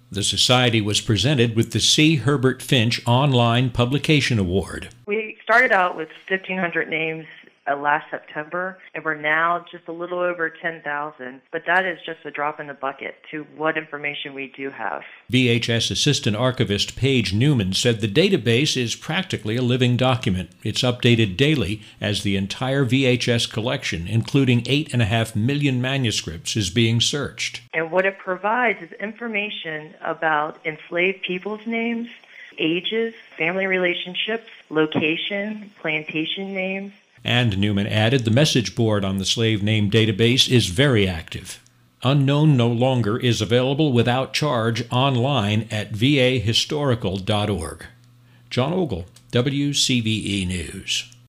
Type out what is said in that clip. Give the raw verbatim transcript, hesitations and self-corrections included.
The Society was presented with the C. Herbert Finch Online Publication Award. We started out with fifteen hundred names uh, last September, and we're now just a little over ten thousand. But that is just a drop in the bucket to what information we do have. V H S Assistant Archivist Paige Newman said the database is practically a living document. It's updated daily as the entire V H S collection, including eight and a half million manuscripts, is being searched. And what it provides is information about enslaved people's names, ages, family relationships, location, plantation names. And Newman added the message board on the slave name database is very active. Unknown No Longer is available without charge online at v a historical dot org. John Ogle, W C V E News.